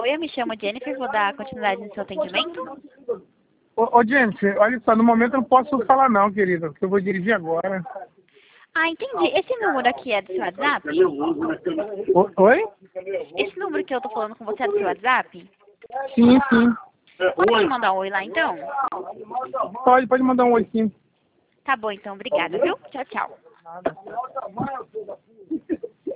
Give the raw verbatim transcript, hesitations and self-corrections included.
Oi, eu me chamo Jennifer, vou dar continuidade no seu atendimento. Ô, ô Jennifer, olha só, no momento eu não posso falar não, querida, porque eu vou dirigir agora. Ah, entendi. Esse número aqui é do seu WhatsApp? O, oi? Esse número que eu tô falando com você é do seu WhatsApp? Sim, sim. Pode te mandar um oi lá, então? Pode, pode mandar um oi sim. Tá bom, então. Obrigada, viu? Tchau, tchau. Nada.